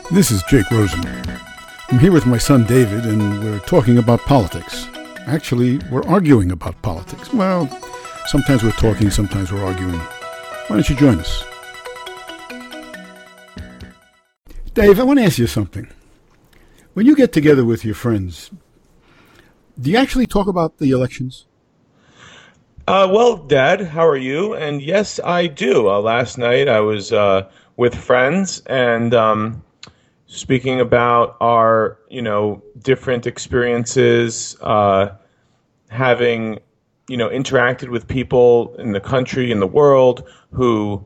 This is Jake Rosen. I'm here with my son David, and we're talking about politics. Actually, we're arguing about politics. Well, sometimes we're talking, sometimes we're arguing. Why don't you join us? Dave, I want to ask you something. When you get together with your friends, do you actually talk about the elections? Well, Dad, how are you? And yes, I do. Last night I was with friends and speaking about our, different experiences, having, interacted with people in the country, in the world who,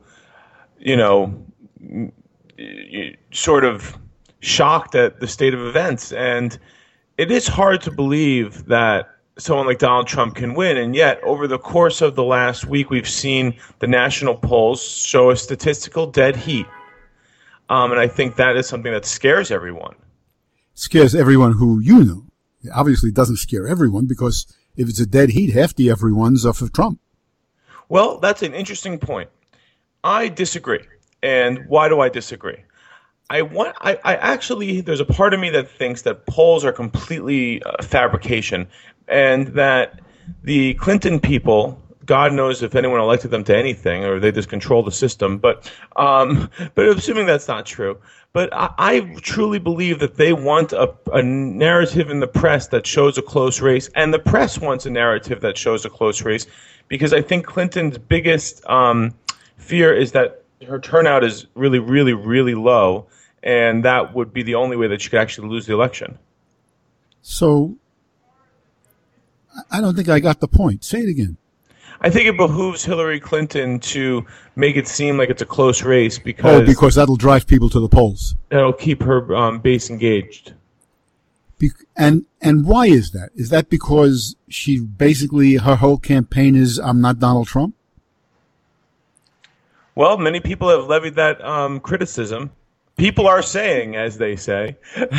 sort of shocked at the state of events. And it is hard to believe that someone like Donald Trump can win. And yet, over the course of the last week, we've seen the national polls show a statistical dead heat. And I think that is something that scares everyone. Scares everyone who you know. It obviously doesn't scare everyone, because if it's a dead heat, half the everyone's are for Trump. Well, that's an interesting point. I disagree. And why do I disagree? I actually, there's a part of me that thinks that polls are completely fabrication, and that the Clinton people, God knows if anyone elected them to anything, or they just control the system. But assuming that's not true, but I truly believe that they want a narrative in the press that shows a close race, and the press wants a narrative that shows a close race, because I think Clinton's biggest fear is that her turnout is really, really, really low, and that would be the only way that she could actually lose the election. So, I don't think I got the point. Say it again. I think it behooves Hillary Clinton to make it seem like it's a close race because that'll drive people to the polls. That'll keep her base engaged. And why is that? Is that because she basically, her whole campaign is, I'm not Donald Trump? Well, many people have levied that criticism. People are saying, as they say,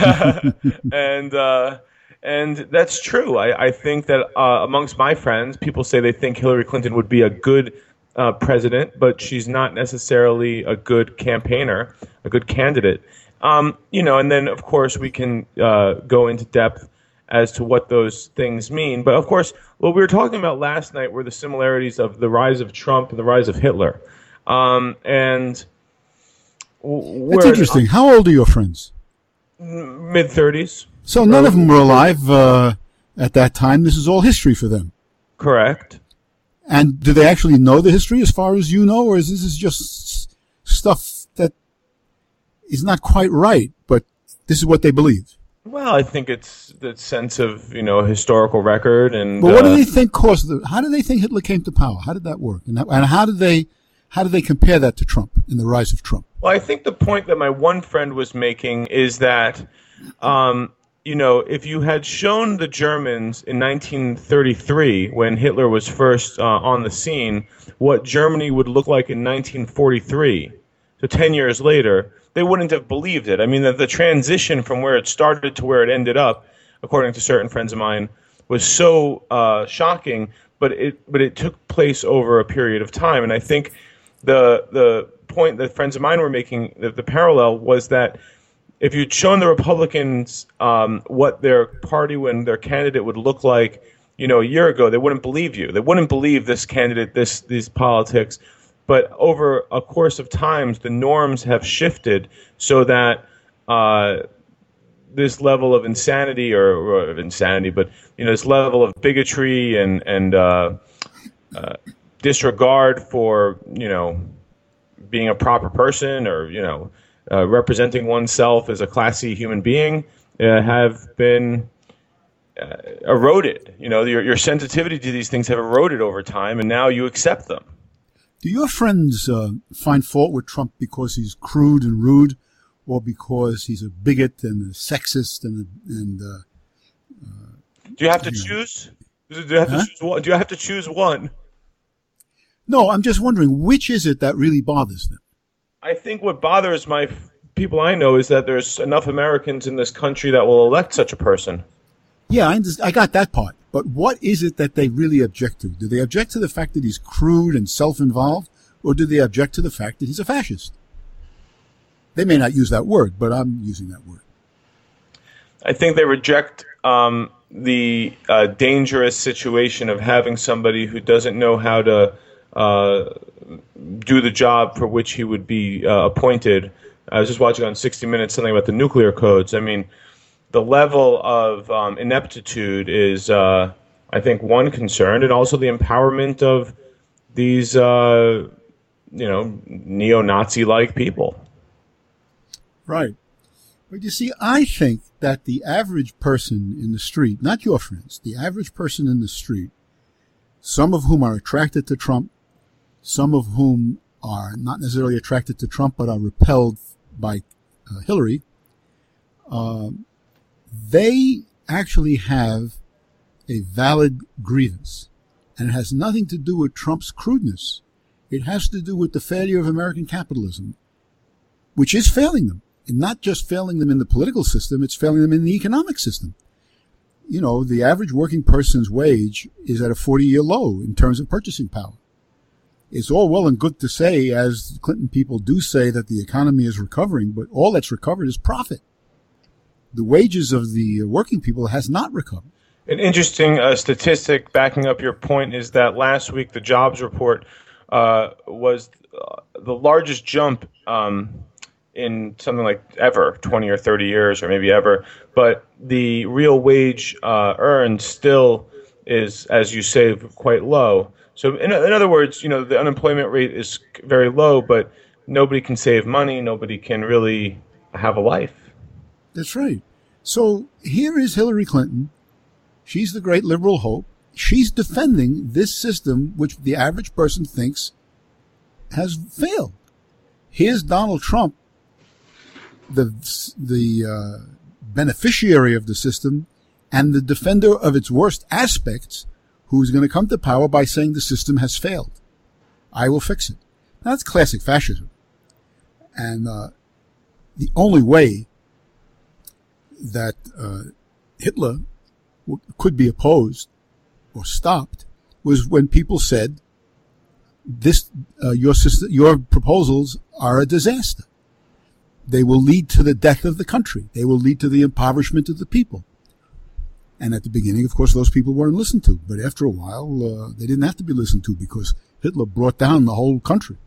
and that's true. I think that amongst my friends, people say they think Hillary Clinton would be a good president, but she's not necessarily a good campaigner, a good candidate. And then, of course, we can go into depth as to what those things mean. But, of course, what we were talking about last night were the similarities of the rise of Trump and the rise of Hitler. That's interesting. How old are your friends? Mid-30s. So none of them were alive at that time. This is all history for them. Correct. And do they actually know the history as far as you know, or is this just stuff that is not quite right, but this is what they believe? Well, I think it's the sense of, historical record. And but what do they think caused how do they think Hitler came to power? How did that work? And how did they compare that to Trump and the rise of Trump? Well, I think the point that my one friend was making is that, if you had shown the Germans in 1933, when Hitler was first on the scene, what Germany would look like in 1943, so 10 years later, they wouldn't have believed it. I mean, the transition from where it started to where it ended up, according to certain friends of mine, was so shocking, but it took place over a period of time. And I think the point that friends of mine were making, the parallel, was that if you'd shown the Republicans what their party and their candidate would look like, a year ago, they wouldn't believe you. They wouldn't believe this candidate, these politics. But over a course of times, the norms have shifted so that this level of insanity, but this level of bigotry and disregard for being a proper person or representing oneself as a classy human being have been eroded. Your sensitivity to these things have eroded over time, and now you accept them. Do your friends find fault with Trump because he's crude and rude, or because he's a bigot and a sexist and do you have to choose? Do you have to choose one? Do you have to choose one? No, I'm just wondering, which is it that really bothers them? I think what bothers my people I know is that there's enough Americans in this country that will elect such a person. Yeah, I got that part. But what is it that they really object to? Do they object to the fact that he's crude and self-involved, or do they object to the fact that he's a fascist? They may not use that word, but I'm using that word. I think they reject the dangerous situation of having somebody who doesn't know how to do the job for which he would be appointed. I was just watching on 60 Minutes something about the nuclear codes. I mean, the level of ineptitude is, I think, one concern, and also the empowerment of these, neo-Nazi-like people. Right. But you see, I think that the average person in the street, not your friends, the average person in the street, some of whom are attracted to Trump, some of whom are not necessarily attracted to Trump but are repelled by Hillary, they actually have a valid grievance. And it has nothing to do with Trump's crudeness. It has to do with the failure of American capitalism, which is failing them. And not just failing them in the political system, it's failing them in the economic system. You know, the average working person's wage is at a 40-year low in terms of purchasing power. It's all well and good to say, as the Clinton people do say, that the economy is recovering, but all that's recovered is profit. The wages of the working people has not recovered. An interesting statistic backing up your point is that last week the jobs report was the largest jump in something like ever, 20 or 30 years, or maybe ever. But the real wage earned still is, as you say, quite low. So in other words, you know, the unemployment rate is very low, but nobody can save money. Nobody can really have a life. That's right. So here is Hillary Clinton. She's the great liberal hope. She's defending this system, which the average person thinks has failed. Here's Donald Trump, the beneficiary of the system and the defender of its worst aspects, who's going to come to power by saying the system has failed. I will fix it. Now, that's classic fascism. And the only way that Hitler could be opposed or stopped was when people said, "This, your proposals are a disaster. They will lead to the death of the country. They will lead to the impoverishment of the people." And at the beginning, of course, those people weren't listened to. But after a while, they didn't have to be listened to because Hitler brought down the whole country.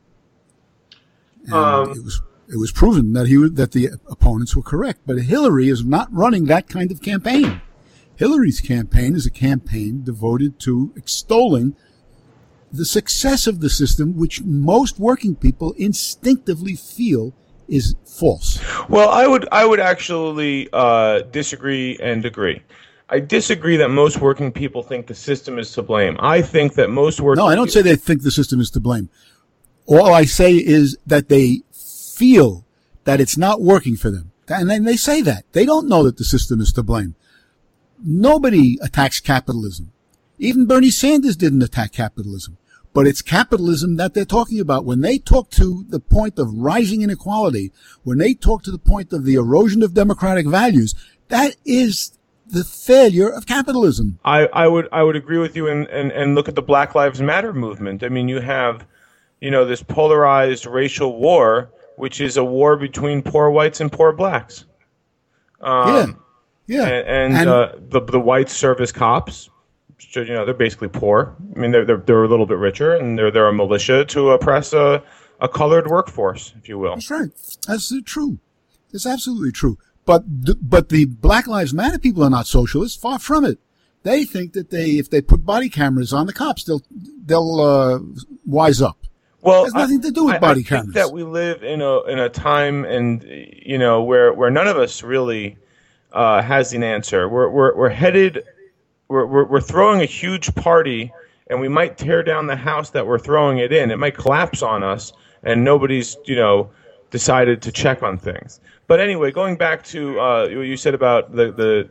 And it was proven that the opponents were correct. But Hillary is not running that kind of campaign. Hillary's campaign is a campaign devoted to extolling the success of the system, which most working people instinctively feel is false. Well, I would actually disagree and agree. I disagree that most working people think the system is to blame. I think that most working... No, I don't say they think the system is to blame. All I say is that they feel that it's not working for them. And then they say that. They don't know that the system is to blame. Nobody attacks capitalism. Even Bernie Sanders didn't attack capitalism. But it's capitalism that they're talking about. When they talk to the point of rising inequality, when they talk to the point of the erosion of democratic values, that is the failure of capitalism. I would agree with you and look at the Black Lives Matter movement. I mean, you have, this polarized racial war, which is a war between poor whites and poor blacks. Yeah. And the whites serve as cops. So, they're basically poor. I mean, they're a little bit richer, and they're a militia to oppress a colored workforce, if you will. That's right. That's true. It's absolutely true. But the Black Lives Matter people are not socialists. Far from it. They think that if they put body cameras on the cops, they'll wise up. Well, it has nothing to do with body cameras. I think that we live in a time, and where none of us really has an answer. We're headed. We're throwing a huge party, and we might tear down the house that we're throwing it in. It might collapse on us, and nobody's decided to check on things. But anyway, going back to what you said about the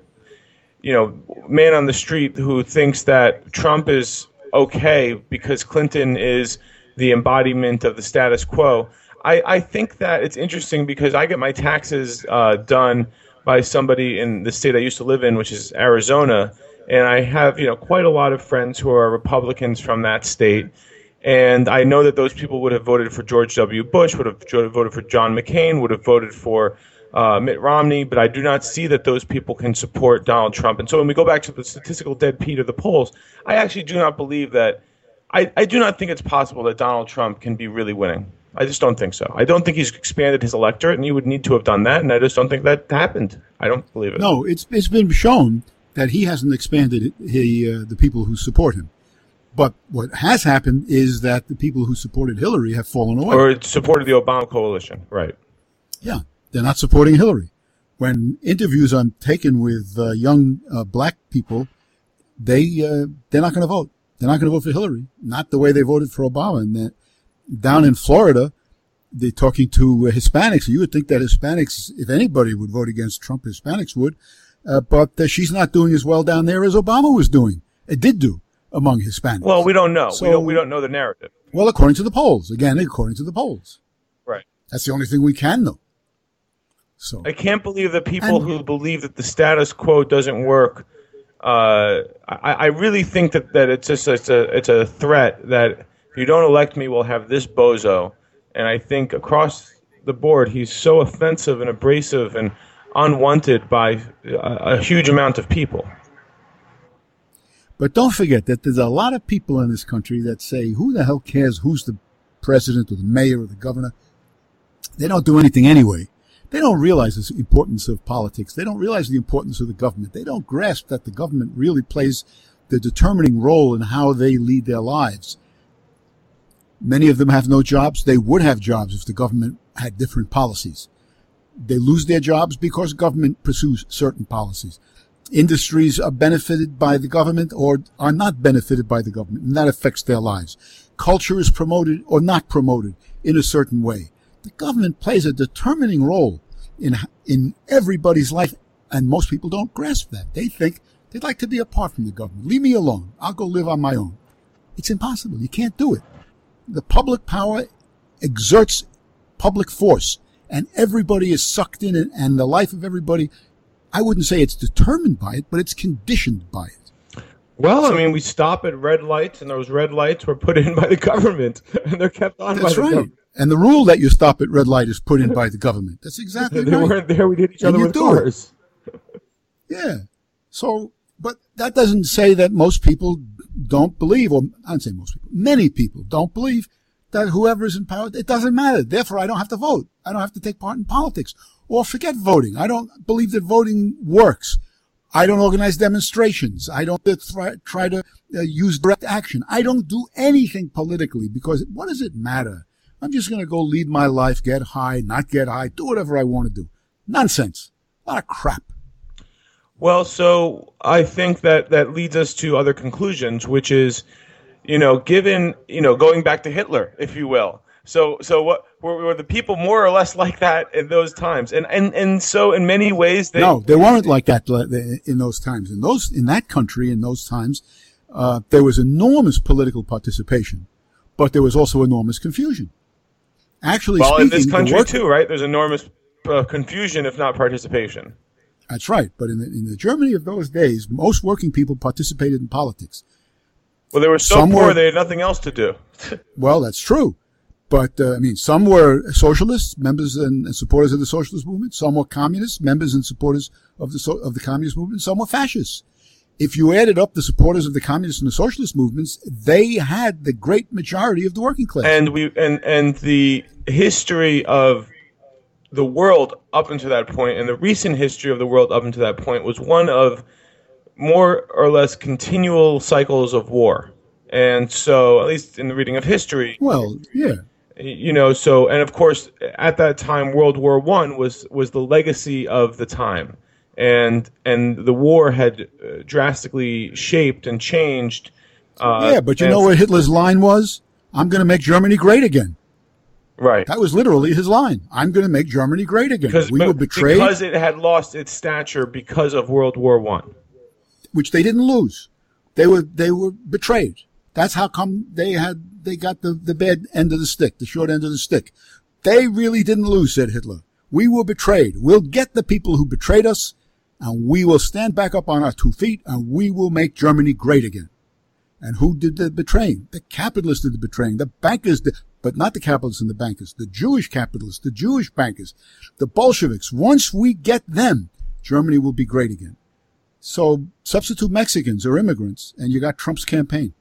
man on the street who thinks that Trump is okay because Clinton is the embodiment of the status quo. I think that it's interesting because I get my taxes done by somebody in the state I used to live in, which is Arizona. And I have, quite a lot of friends who are Republicans from that state. And I know that those people would have voted for George W. Bush, would have voted for John McCain, would have voted for Mitt Romney, but I do not see that those people can support Donald Trump. And so when we go back to the statistical dead Pete of the polls, I actually do not believe that. I do not think it's possible that Donald Trump can be really winning. I just don't think so. I don't think he's expanded his electorate, and he would need to have done that, and I just don't think that happened. I don't believe it. No, it's been shown that he hasn't expanded the people who support him. But what has happened is that the people who supported Hillary have fallen away. Or supported the Obama coalition, right. Yeah, they're not supporting Hillary. When interviews are taken with young black people, they're not going to vote. They're not going to vote for Hillary, not the way they voted for Obama. And down in Florida, they're talking to Hispanics. You would think that Hispanics, if anybody would vote against Trump, Hispanics would. But she's not doing as well down there as Obama was doing. It did do among Hispanics. Well, we don't know. So, we don't know the narrative. Well, according to the polls. Again, according to the polls. Right. That's the only thing we can know. So I can't believe that people who believe that the status quo doesn't work. I really think that it's just it's a threat that if you don't elect me, we'll have this bozo. And I think across the board, he's so offensive and abrasive and unwanted by a huge amount of people. But don't forget that there's a lot of people in this country that say, who the hell cares who's the president or the mayor or the governor? They don't do anything anyway. They don't realize the importance of politics. They don't realize the importance of the government. They don't grasp that the government really plays the determining role in how they lead their lives. Many of them have no jobs. They would have jobs if the government had different policies. They lose their jobs because government pursues certain policies. Industries are benefited by the government or are not benefited by the government, and that affects their lives. Culture is promoted or not promoted in a certain way. The government plays a determining role in everybody's life, and most people don't grasp that. They think they'd like to be apart from the government. Leave me alone. I'll go live on my own. It's impossible. You can't do it. The public power exerts public force, and everybody is sucked in it, and the life of everybody, I wouldn't say it's determined by it, but it's conditioned by it. Well, I mean, we stop at red lights, and those red lights were put in by the government, and they're kept on by the government. And the rule that you stop at red light is put in by the government. That's exactly right. They weren't there. We did each other with cars. Yeah. So, but that doesn't say that most people don't believe, or I don't say most people, many people don't believe that whoever is in power, it doesn't matter. Therefore, I don't have to vote. I don't have to take part in politics. Or forget voting. I don't believe that voting works. I don't organize demonstrations. I don't try to use direct action. I don't do anything politically because what does it matter? I'm just going to go lead my life, get high, not get high, do whatever I want to do. Nonsense. A lot of crap. Well, so I think that leads us to other conclusions, which is, given, going back to Hitler, if you will. So what were the people more or less like that in those times? And so in many ways no, they weren't like that in those times. In that country in those times, there was enormous political participation, but there was also enormous confusion. Actually, well, in this country too, right? There's enormous confusion, if not participation. That's right. But in the Germany of those days, most working people participated in politics. Well, they were so poor they had nothing else to do. Well, that's true. But, some were socialists, members and supporters of the socialist movement. Some were communists, members and supporters of the communist movement. Some were fascists. If you added up the supporters of the communist and the socialist movements, they had the great majority of the working class. And the history of the world up until that point, and the recent history of the world up until that point, was one of more or less continual cycles of war. And so, at least in the reading of history, well, yeah. So, and of course, at that time, World War I was the legacy of the time. And the war had drastically shaped and changed. But you know what Hitler's line was? I'm going to make Germany great again. Right. That was literally his line. I'm going to make Germany great again. We were betrayed. Because it had lost its stature because of World War I. Which they didn't lose. They were betrayed. That's how come they got the bad end of the stick, the short end of the stick. They really didn't lose, said Hitler. We were betrayed. We'll get the people who betrayed us, and we will stand back up on our 2 feet, and we will make Germany great again. And who did the betraying? The capitalists did the betraying. The bankers did, but not the capitalists and the bankers. The Jewish capitalists, the Jewish bankers, the Bolsheviks. Once we get them, Germany will be great again. So substitute Mexicans or immigrants, and you got Trump's campaign.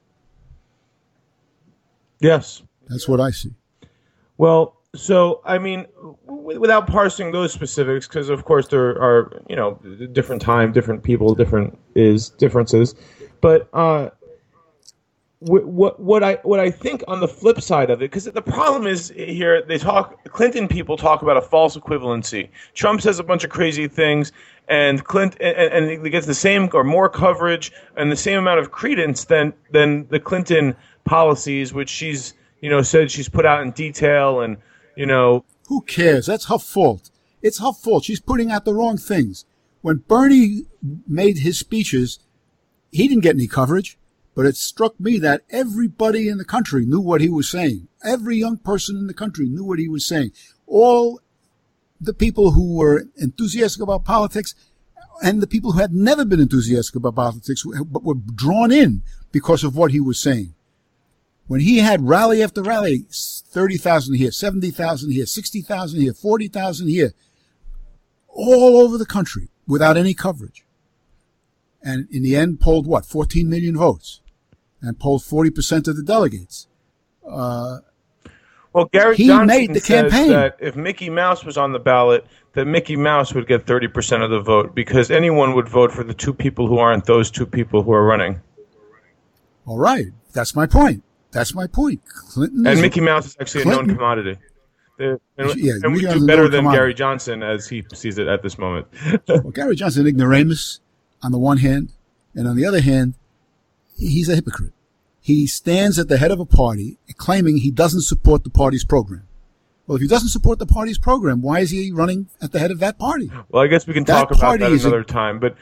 Yes. That's what I see. Well, so, I mean, without parsing those specifics, because, of course, there are, different time, different people, differences. But what I think on the flip side of it, because the problem is here, Clinton people talk about a false equivalency. Trump says a bunch of crazy things, and Clinton and he gets the same or more coverage and the same amount of credence than the Clinton policies, which she's said she's put out in detail, and who cares? That's her fault. It's her fault. She's putting out the wrong things. When Bernie made his speeches, he didn't get any coverage. But it struck me that everybody in the country knew what he was saying. Every young person in the country knew what he was saying. All the people who were enthusiastic about politics and the people who had never been enthusiastic about politics but were drawn in because of what he was saying. When he had rally after rally, 30,000 here, 70,000 here, 60,000 here, 40,000 here, all over the country without any coverage. And in the end polled 14 million votes, and polled 40% of the delegates. Well, Gary Johnson made the says campaign. That if Mickey Mouse was on the ballot, that Mickey Mouse would get 30% of the vote, because anyone would vote for the two people who aren't those two people who are running. All right. That's my point. Clinton and Mickey Mouse is actually a known commodity. And we do better than Gary Johnson as he sees it at this moment. Well, Gary Johnson, ignoramus on the one hand, and on the other hand, he's a hypocrite. He stands at the head of a party claiming he doesn't support the party's program. Well, if he doesn't support the party's program, why is he running at the head of that party? Well, I guess we can talk about that another time. But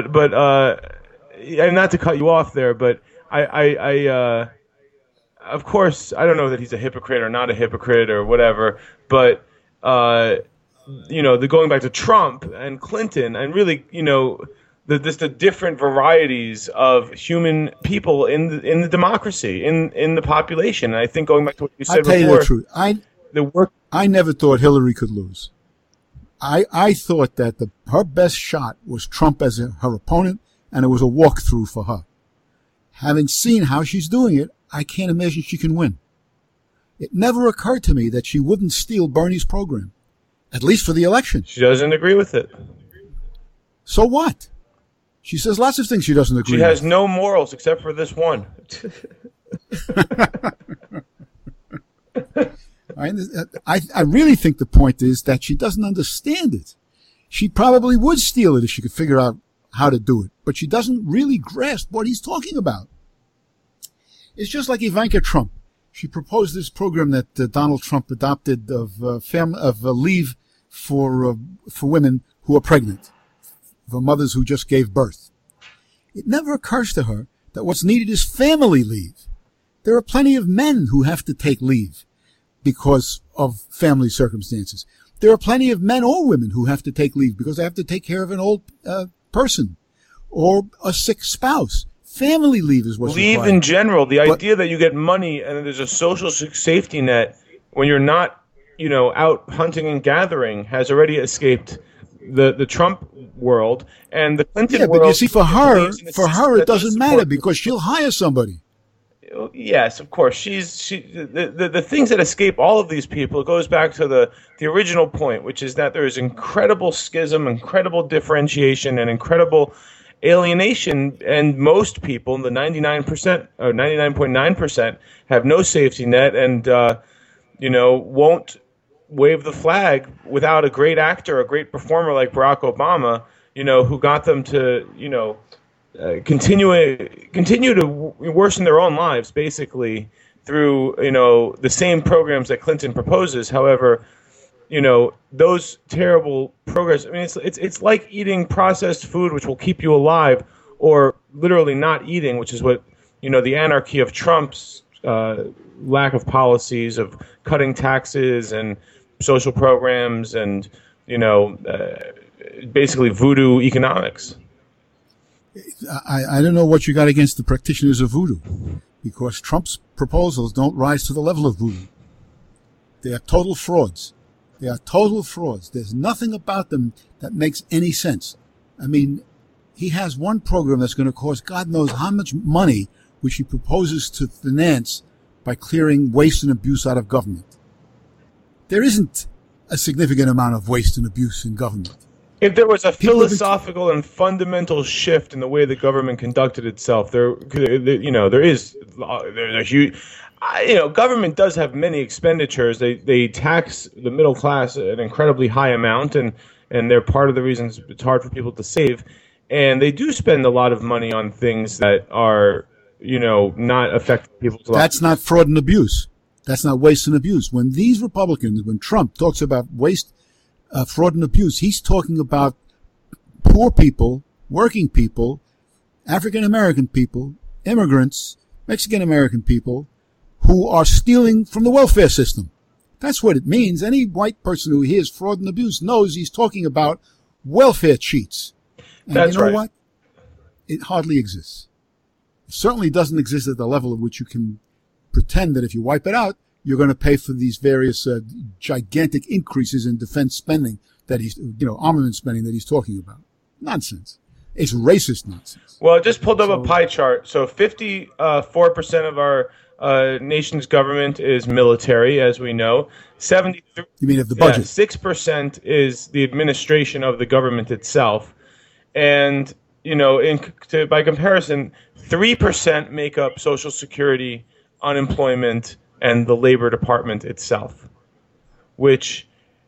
and not to cut you off there, but I of course, I don't know that he's a hypocrite or not a hypocrite or whatever, but going back to Trump and Clinton and really, the different varieties of human people in the democracy, in the population. And I think going back to what you said before, I'll tell you the truth. I never thought Hillary could lose. I thought that her best shot was Trump as her opponent, and it was a walkthrough for her. Having seen how she's doing it, I can't imagine she can win. It never occurred to me that she wouldn't steal Bernie's program, at least for the election. She doesn't agree with it. So what? She says lots of things she doesn't agree with. She has no morals except for this one. I really think the point is that she doesn't understand it. She probably would steal it if she could figure out how to do it, but she doesn't really grasp what he's talking about. It's just like Ivanka Trump. She proposed this program that Donald Trump adopted of leave for women who are pregnant, for mothers who just gave birth. It never occurs to her that what's needed is family leave. There are plenty of men who have to take leave because of family circumstances. There are plenty of men or women who have to take leave because they have to take care of an old person or a sick spouse. Family leave is what's required. Leave in general. The idea that you get money and there's a social safety net when you're not, out hunting and gathering has already escaped the Trump world and the Clinton world. Yeah, but you see, for her, it doesn't matter because she'll hire somebody. Yes, of course. The things that escape all of these people, it goes back to the original point, which is that there is incredible schism, incredible differentiation, and incredible alienation, and most people, the 99% or 99.9%, have no safety net and won't wave the flag without a great actor, a great performer like Barack Obama, who got them to continue to worsen their own lives basically through the same programs that Clinton proposes. However, those terrible programs. I mean, it's like eating processed food, which will keep you alive, or literally not eating, which is what the anarchy of Trump's lack of policies of cutting taxes and social programs and basically voodoo economics. I don't know what you got against the practitioners of voodoo, because Trump's proposals don't rise to the level of voodoo. They are total frauds. They are total frauds. There's nothing about them that makes any sense. I mean, he has one program that's going to cost God knows how much money, which he proposes to finance by clearing waste and abuse out of government. There isn't a significant amount of waste and abuse in government. If there was a philosophical and fundamental shift in the way the government conducted itself, there's a huge. Government does have many expenditures. They tax the middle class an incredibly high amount, and they're part of the reasons it's hard for people to save. And they do spend a lot of money on things that are, not affecting people's lives. That's not fraud and abuse. That's not waste and abuse. When these Republicans, when Trump talks about waste, fraud and abuse, he's talking about poor people, working people, African-American people, immigrants, Mexican-American people, who are stealing from the welfare system. That's what it means. Any white person who hears fraud and abuse knows he's talking about welfare cheats. And That's you know right. what? It hardly exists. It certainly doesn't exist at the level at which you can pretend that if you wipe it out, you're going to pay for these various gigantic increases in defense spending that he's, armament spending that he's talking about. Nonsense. It's racist nonsense. Well, I just pulled up a pie chart. So 54% of our nation's government is military, as we know. 73. You mean of the budget? 6% is the administration of the government itself, and by comparison, 3% make up Social Security, unemployment, and the Labor Department itself, which,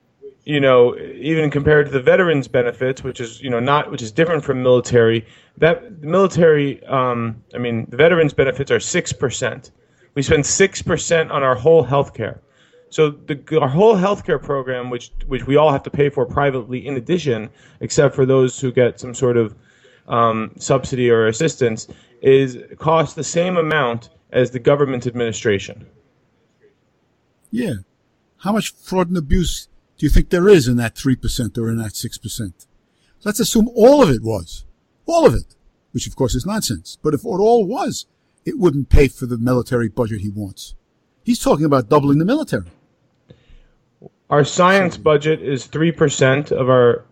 even compared to the veterans benefits, which is different from military. That military, the veterans benefits are 6%. We spend 6% on our whole health care. So our whole healthcare program, which we all have to pay for privately in addition, except for those who get some sort of subsidy or assistance, costs the same amount as the government administration. Yeah. How much fraud and abuse do you think there is in that 3% or in that 6%? Let's assume all of it was. All of it. Which, of course, is nonsense. But if it all was, it wouldn't pay for the military budget he wants. He's talking about doubling the military. Our science budget is 3% of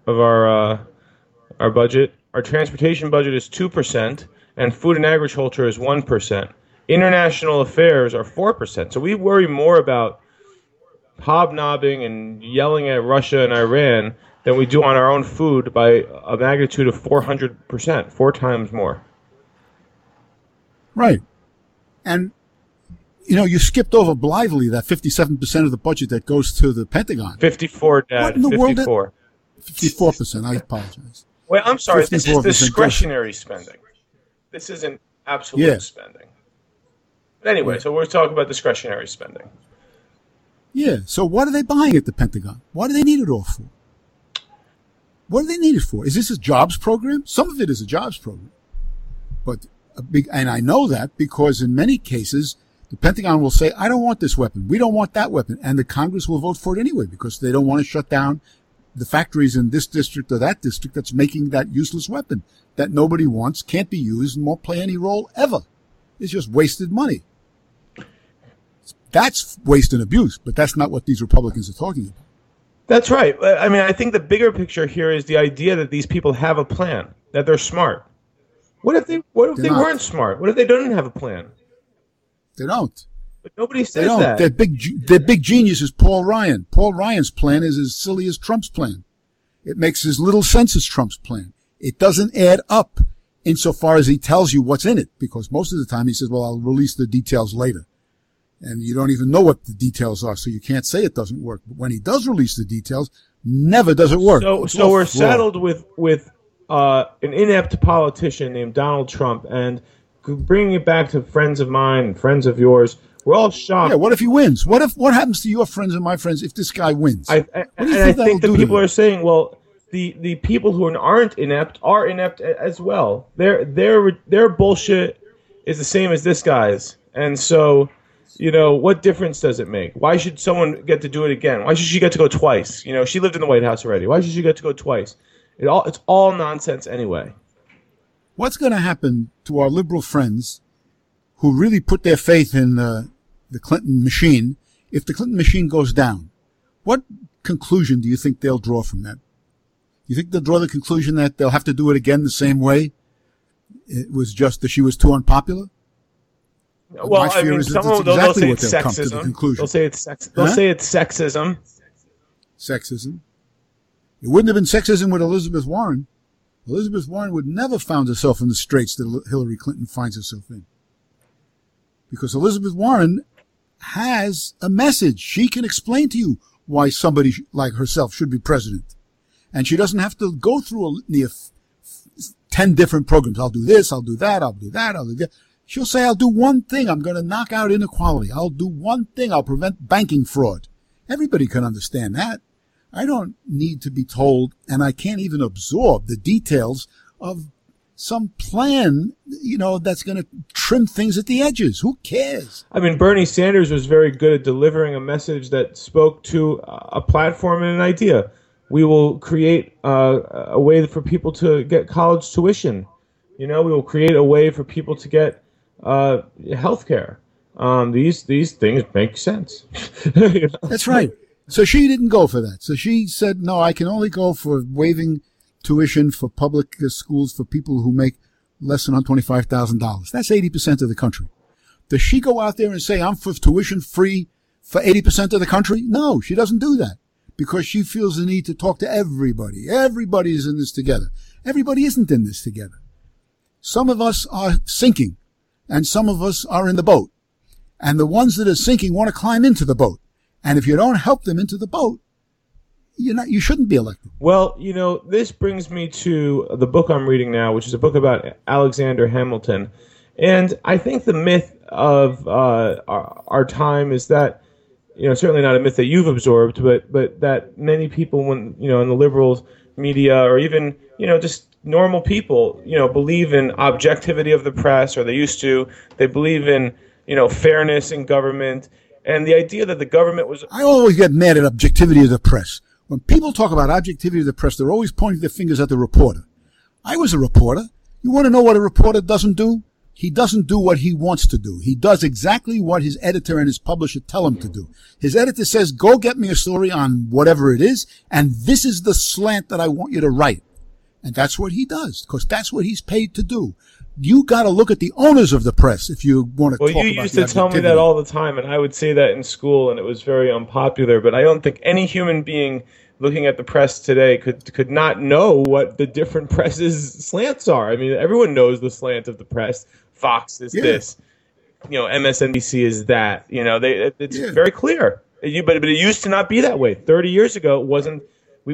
our budget. Our transportation budget is 2%, and food and agriculture is 1%. International affairs are 4%. So we worry more about hobnobbing and yelling at Russia and Iran than we do on our own food by a magnitude of 400%, 4 times more. Right. And, you skipped over blithely that 57% of the budget that goes to the Pentagon. 54, Dad. What in the 54. world? 54%. I apologize. Well, I'm sorry. This is 54% discretionary spending. This isn't absolute spending. But anyway, so we're talking about discretionary spending. Yeah. So what are they buying at the Pentagon? What do they need it all for? What do they need it for? Is this a jobs program? Some of it is a jobs program. But and I know that because in many cases, the Pentagon will say, I don't want this weapon. We don't want that weapon. And the Congress will vote for it anyway because they don't want to shut down the factories in this district or that district that's making that useless weapon that nobody wants, can't be used, and won't play any role ever. It's just wasted money. That's waste and abuse, but that's not what these Republicans are talking about. That's right. I mean, I think the bigger picture here is the idea that these people have a plan, that they're smart. What if they weren't smart? What if they don't have a plan? They don't. But nobody says They don't. that. Their big genius is Paul Ryan. Paul Ryan's plan is as silly as Trump's plan. It makes as little sense as Trump's plan. It doesn't add up insofar as he tells you what's in it, because most of the time he says, well, I'll release the details later. And you don't even know what the details are, so you can't say it doesn't work. But when he does release the details, never does it work. So we're saddled with an inept politician named Donald Trump, and bringing it back to friends of mine and friends of yours, we're all shocked. Yeah, what if he wins? What happens to your friends and my friends if this guy wins? I think that people are saying, well, the people who aren't inept are inept as well. Their bullshit is the same as this guy's, and so. What difference does it make? Why should someone get to do it again? Why should she get to go twice? She lived in the White House already. Why should she get to go twice? It's all nonsense anyway. What's going to happen to our liberal friends who really put their faith in the Clinton machine if the Clinton machine goes down? What conclusion do you think they'll draw from that? You think they'll draw the conclusion that they'll have to do it again the same way? It was just that she was too unpopular? Well, I mean, they'll say it's sexism. They'll say it's sexism. Sexism. It wouldn't have been sexism with Elizabeth Warren. Elizabeth Warren would never found herself in the straits that Hillary Clinton finds herself in. Because Elizabeth Warren has a message. She can explain to you why somebody like herself should be president. And she doesn't have to go through a litany of 10 different programs. I'll do this, I'll do that, I'll do that, I'll do that. She'll say, I'll do one thing. I'm going to knock out inequality. I'll do one thing. I'll prevent banking fraud. Everybody can understand that. I don't need to be told, and I can't even absorb the details of some plan, that's going to trim things at the edges. Who cares? I mean, Bernie Sanders was very good at delivering a message that spoke to a platform and an idea. We will create a way for people to get college tuition. We will create a way for people to get health care. These things make sense. That's right. So she didn't go for that. So she said, no, I can only go for waiving tuition for public schools for people who make less than $125,000. That's 80% of the country. Does she go out there and say, I'm for tuition free for 80% of the country? No, she doesn't do that because she feels the need to talk to everybody. Everybody is in this together. Everybody isn't in this together. Some of us are sinking and some of us are in the boat. And the ones that are sinking want to climb into the boat. And if you don't help them into the boat, you shouldn't be elected. Well, this brings me to the book I'm reading now, which is a book about Alexander Hamilton. And I think the myth of our time is that, certainly not a myth that you've absorbed, but that many people, when in the liberal media or even, just normal people, believe in objectivity of the press, or they used to. They believe in, fairness in government. And the idea that the government was... I always get mad at objectivity of the press. When people talk about objectivity of the press, they're always pointing their fingers at the reporter. I was a reporter. You want to know what a reporter doesn't do? He doesn't do what he wants to do. He does exactly what his editor and his publisher tell him to do. His editor says, go get me a story on whatever it is, and this is the slant that I want you to write. And that's what he does, because that's what he's paid to do. You got to look at the owners of the press if you want to talk about the objectivity. Well, you used to tell me that all the time, and I would say that in school, and it was very unpopular. But I don't think any human being looking at the press today could not know what the different presses' slants are. I mean, everyone knows the slant of the press. Fox is this, MSNBC is that. It's very clear. But it used to not be that way. 30 years ago, it wasn't.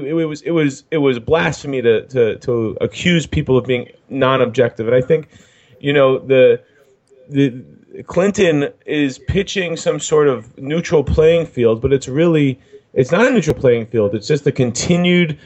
It was blasphemy to accuse people of being non-objective, and I think, the Clinton is pitching some sort of neutral playing field, but it's not a neutral playing field. It's just a continued,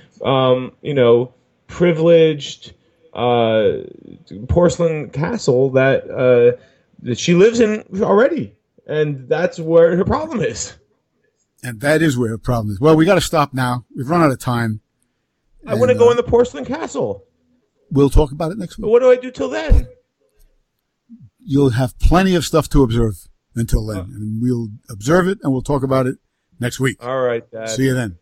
privileged porcelain castle that she lives in already, and that's where her problem is. And that is where the problem is. Well, we got to stop now. We've run out of time. I want to go in the porcelain castle. We'll talk about it next week. But what do I do till then? You'll have plenty of stuff to observe until then. And we'll observe it and we'll talk about it next week. All right, Dad. See you then.